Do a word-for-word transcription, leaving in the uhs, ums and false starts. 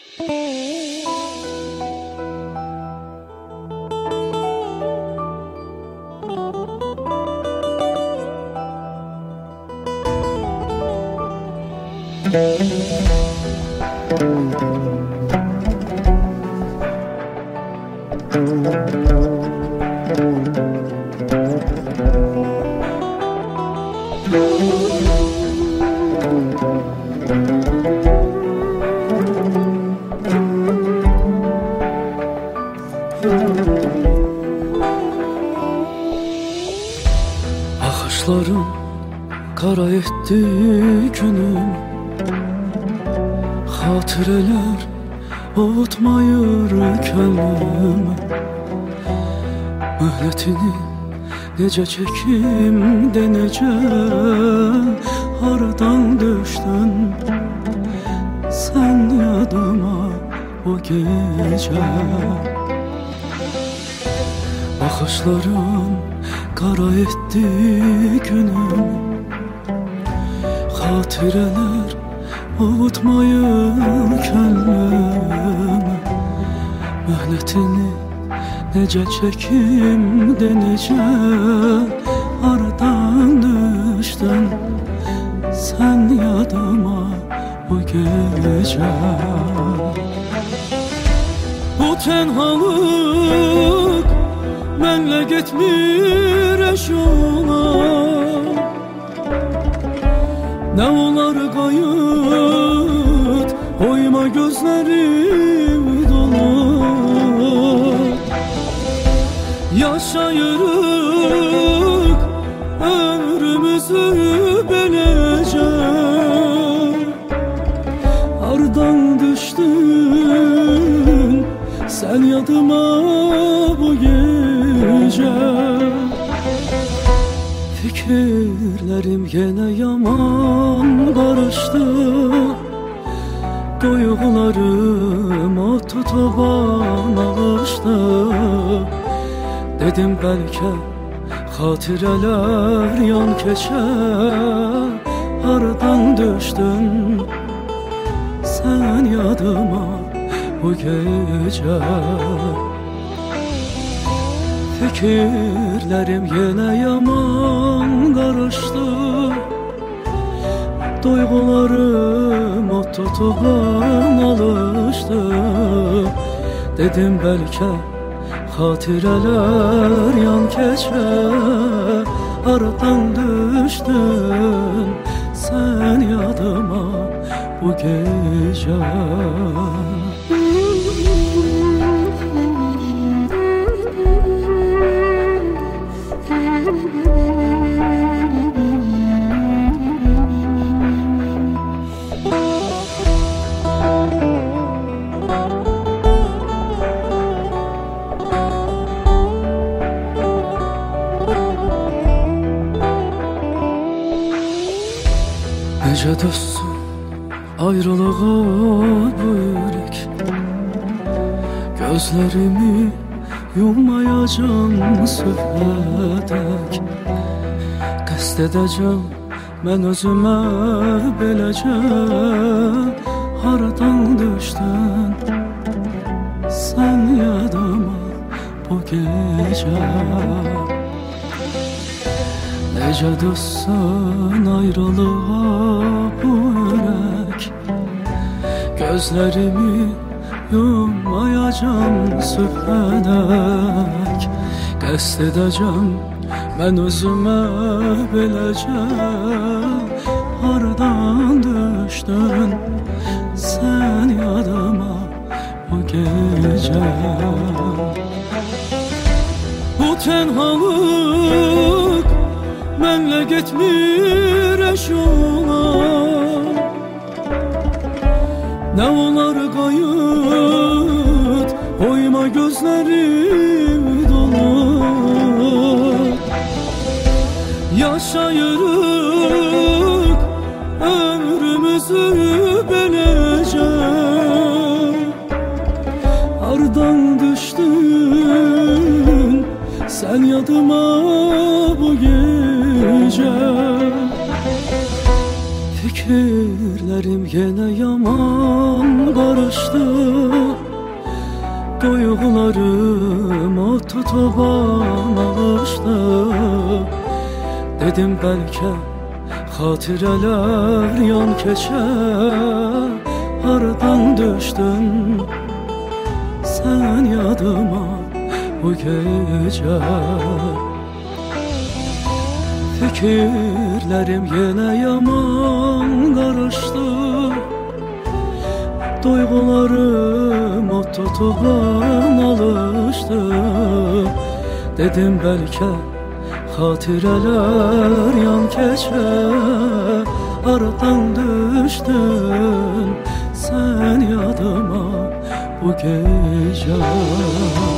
Ağaçların kara etti günüm, hatireler avutmayır könlüm. Möhnetini nece çekim de nece aradan düştün sen yadıma o gece. Bakışların kara etti günüm, hatireler avutmayır könlüm. Möhnetini nece çekim de nece aradan düştün sen yadıma bu gece. Bu tenhalık benle gitmir eşola, ne olar gayet koyma gözlerim dolu. Yaşayırık ömrümüzü belece, ardan düştün sen yadıma bu gece. Fikirlerim gene yaman karıştı, duygularım o tutuban alıştı. Dedim belki hatireler yan keçer, aradan düştün sen yadıma bu gece. Fikirlerim yine yaman karıştı, duygularım o tutuban alıştı. Dedim belki hatireler yan keçer, aradan düştün sen yadıma bu gece. Nece dostum ayrılığa bu yürek, gözlerimi yummayacağım sübhedek. Qəsd edəcəm mən özümə beləcə, haradan düşdün sen yadıma bu gece. Nece dostsan ayrılığa bu yürek, gözlerimi yummayacağım sübhedek. Qəsd edəcəm mən özümə beləcə, haradan düşdün sen yadıma bu gece. Bu tenhalık benle gitmir eşola, ne olar gayet koyma gözlerim dolu. Yaşayırık ömrümüzü belece, ardan düştün sen yadıma bu gece. Fikir Fikirlerim yine yaman karıştı, duygularım o tutuban alıştı. Dedim belki hatireler yan keçer, aradan düştün sen yadıma bu gece. Fikirlerim yine yaman karıştı, duygularım o tutuban alıştı. Dedim belki hatireler yan keçer, aradan düştün sen yadıma bu gece.